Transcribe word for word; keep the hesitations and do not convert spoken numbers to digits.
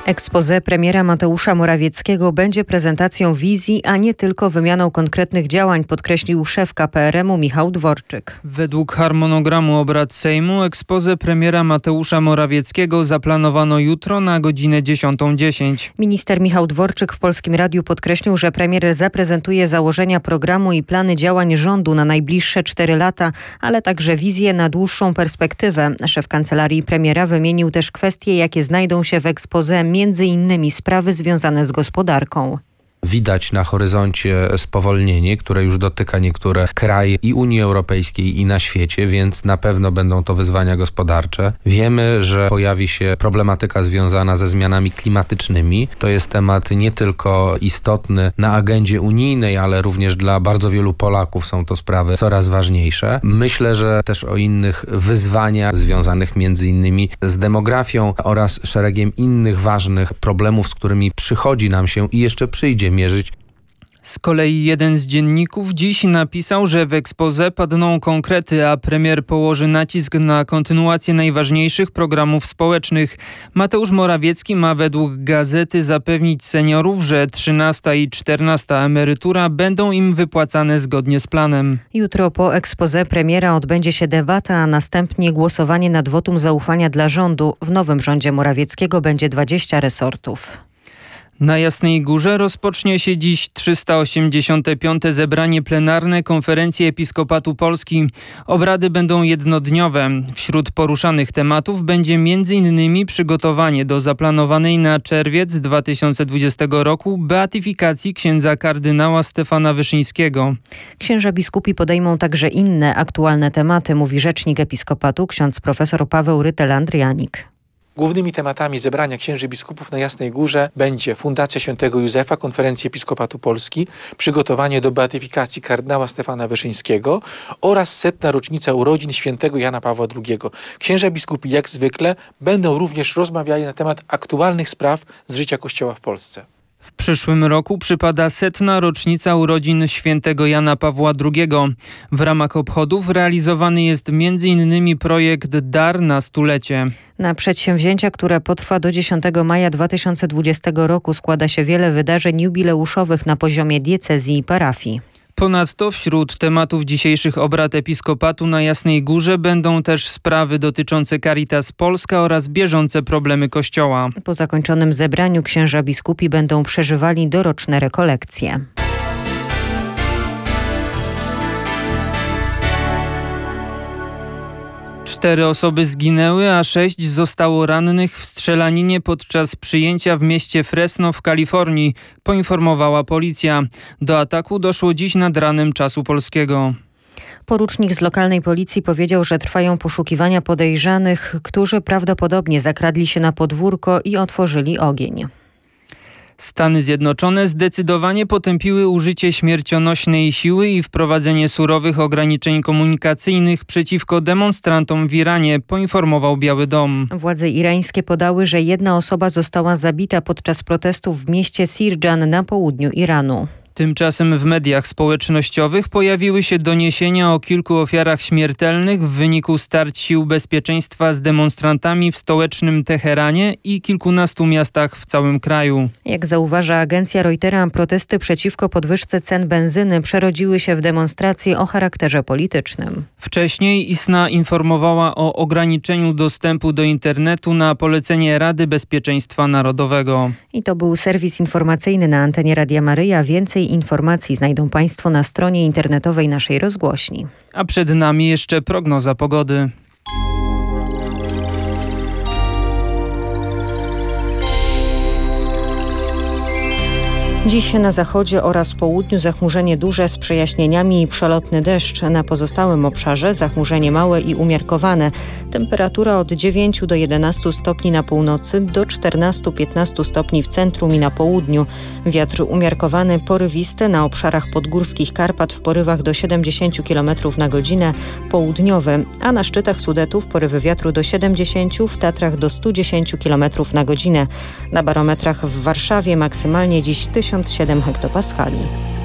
Exposé premiera Mateusza Morawieckiego będzie prezentacją wizji, a nie tylko wymianą konkretnych działań, podkreślił szef K P R M u Michał Dworczyk. Według harmonogramu obrad Sejmu exposé premiera Mateusza Morawieckiego zaplanowano jutro na godzinę dziesiątą dziesięć. Minister Michał Dworczyk w Polskim Radiu podkreślił, że premier zaprezentuje założenia programu i plany działań rządu na najbliższe cztery lata, ale także wizję na dłuższą perspektywę. Szef kancelarii premiera wymienił też kwestie, jakie znajdą się w exposé, między innymi sprawy związane z gospodarką. Widać na horyzoncie spowolnienie, które już dotyka niektóre kraje i Unii Europejskiej i na świecie, więc na pewno będą to wyzwania gospodarcze. Wiemy, że pojawi się problematyka związana ze zmianami klimatycznymi. To jest temat nie tylko istotny na agendzie unijnej, ale również dla bardzo wielu Polaków są to sprawy coraz ważniejsze. Myślę, że też o innych wyzwaniach związanych między innymi z demografią oraz szeregiem innych ważnych problemów, z którymi przychodzi nam się i jeszcze przyjdzie mierzyć. Z kolei jeden z dzienników dziś napisał, że w exposé padną konkrety, a premier położy nacisk na kontynuację najważniejszych programów społecznych. Mateusz Morawiecki ma według gazety zapewnić seniorów, że trzynasta i czternasta emerytura będą im wypłacane zgodnie z planem. Jutro po exposé premiera odbędzie się debata, a następnie głosowanie nad wotum zaufania dla rządu. W nowym rządzie Morawieckiego będzie dwadzieścia resortów. Na Jasnej Górze rozpocznie się dziś trzysta osiemdziesiąte piąte zebranie plenarne Konferencji Episkopatu Polski. Obrady będą jednodniowe. Wśród poruszanych tematów będzie między innymi przygotowanie do zaplanowanej na czerwiec dwa tysiące dwudziestego roku beatyfikacji księdza kardynała Stefana Wyszyńskiego. Księża biskupi podejmą także inne aktualne tematy, mówi rzecznik Episkopatu ksiądz profesor Paweł Rytel-Andrianik. Głównymi tematami zebrania księży biskupów na Jasnej Górze będzie Fundacja Świętego Józefa, Konferencji Episkopatu Polski, przygotowanie do beatyfikacji kardynała Stefana Wyszyńskiego oraz setna rocznica urodzin świętego Jana Pawła drugiego. Księża biskupi jak zwykle będą również rozmawiali na temat aktualnych spraw z życia Kościoła w Polsce. W przyszłym roku przypada setna rocznica urodzin świętego Jana Pawła drugiego. W ramach obchodów realizowany jest między innymi projekt Dar na stulecie. Na przedsięwzięcia, które potrwa do dziesiątego maja dwa tysiące dwudziestego roku, składa się wiele wydarzeń jubileuszowych na poziomie diecezji i parafii. Ponadto wśród tematów dzisiejszych obrad Episkopatu na Jasnej Górze będą też sprawy dotyczące Caritas Polska oraz bieżące problemy Kościoła. Po zakończonym zebraniu księża biskupi będą przeżywali doroczne rekolekcje. Cztery osoby zginęły, a sześć zostało rannych w strzelaninie podczas przyjęcia w mieście Fresno w Kalifornii, poinformowała policja. Do ataku doszło dziś nad ranem czasu polskiego. Porucznik z lokalnej policji powiedział, że trwają poszukiwania podejrzanych, którzy prawdopodobnie zakradli się na podwórko i otworzyli ogień. Stany Zjednoczone zdecydowanie potępiły użycie śmiercionośnej siły i wprowadzenie surowych ograniczeń komunikacyjnych przeciwko demonstrantom w Iranie, poinformował Biały Dom. Władze irańskie podały, że jedna osoba została zabita podczas protestów w mieście Sirjan na południu Iranu. Tymczasem w mediach społecznościowych pojawiły się doniesienia o kilku ofiarach śmiertelnych w wyniku starć sił bezpieczeństwa z demonstrantami w stołecznym Teheranie i kilkunastu miastach w całym kraju. Jak zauważa agencja Reutera, protesty przeciwko podwyżce cen benzyny przerodziły się w demonstracje o charakterze politycznym. Wcześniej I S N A informowała o ograniczeniu dostępu do internetu na polecenie Rady Bezpieczeństwa Narodowego. I to był serwis informacyjny na antenie Radia Maryja. Więcej informacji znajdą Państwo na stronie internetowej naszej rozgłośni. A przed nami jeszcze prognoza pogody. Dziś na zachodzie oraz południu zachmurzenie duże z przejaśnieniami i przelotny deszcz. Na pozostałym obszarze zachmurzenie małe i umiarkowane. Temperatura od dziewięciu do jedenastu stopni na północy do czternastu do piętnastu stopni w centrum i na południu. Wiatr umiarkowany, porywisty na obszarach podgórskich Karpat w porywach do siedemdziesięciu kilometrów na godzinę, południowy, a na szczytach Sudetów porywy wiatru do siedemdziesięciu, w Tatrach do stu dziesięciu kilometrów na godzinę. Na barometrach w Warszawie maksymalnie dziś tysiąc siedem hektopaskali.